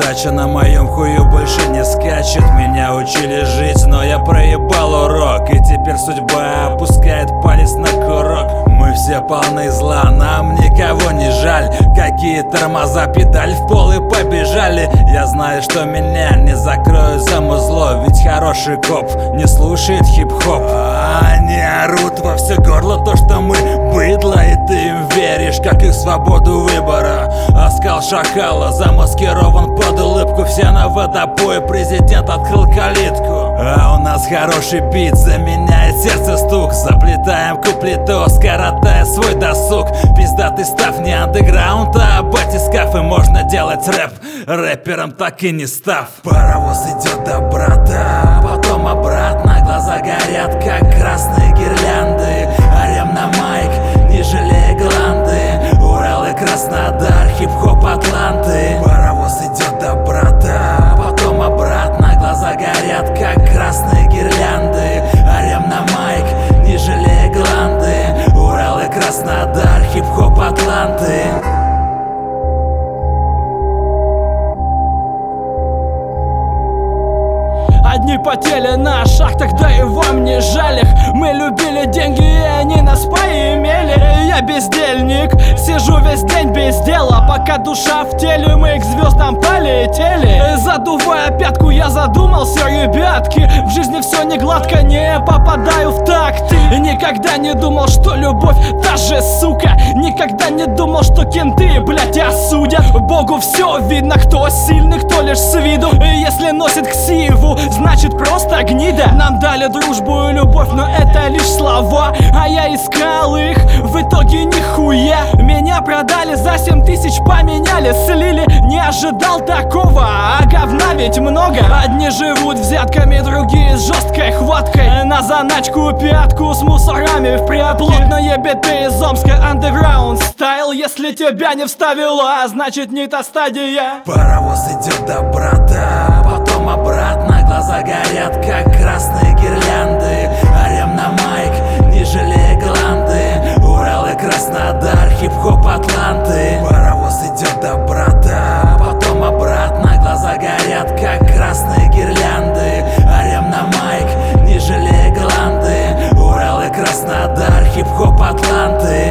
Удача на моем хую больше не скачет. Меня учили жить, но я проебал урок. И теперь судьба опускает палец на курок. Мы все полны зла, нам никого не жаль. Какие тормоза, педаль в пол и побежали. Я знаю, что меня не закроют за музло, ведь хороший коп не слушает хип-хоп. Они орут во все горло то, что мы быдло, и ты им веришь, как их свободу выбора. Оскал шакала замаскирован под улыбку. Все на водопое, президент открыл калитку. А у нас хороший бит, заменяет сердце стук. Заплетаем куплету, скоротая свой досуг. Пиздатый став, не андеграунд, а батискаф. И можно делать рэп рэпером, так и не став. Паровоз идет до брата, потом обратно. Глаза горят, как красные гирлянды. Орем на майк, не жалея гланды. Урал и Краснодар, хип-хоп Атланты. Паровоз идет до брата, потом обратно. Глаза горят, как красные гирлянды. Орем на майк, не жалея гланды. Урал и Краснодар, хип-хоп Атланты. Одни потели на шахтах, да и вам не жаль их. Мы любили деньги, и они нас поимели. Я бездельник, сижу весь день без дела. Пока душа в теле, мы к звездам полетели. Задувая пятку, я задумался, ребятки. В жизни все не гладко, не попадаю в такт. Никогда не думал, что любовь та же сука. Никогда не думал, что кенты, блять, осудят. Богу все видно, кто сильный, кто лишь с виду. Если носит ксиву, значит просто гнида. Нам дали дружбу и любовь, но это лишь слова. А я искал их, в итоге нихуя. Меня продали за 7000, поменяли, слили. Не ожидал такого, а говна ведь много. Одни живут взятками, другие с жесткой хваткой. На заначку пятку с мусорами в прятки. Плотные биты из Омска, андеграунд стайл. Если тебя не вставила, значит не та стадия. Паровоз идет до брата, потом обратно. Глаза горят, как красные гирлянды. Орем на майк, не жалея гланды. Урал и Краснодар, хип-хоп Атланты. Паровоз идет до брата, потом обратно. Глаза горят, как красные гирлянды. Орем на майк, не жалея гланды. Урал и Краснодар, хип-хоп Атланты.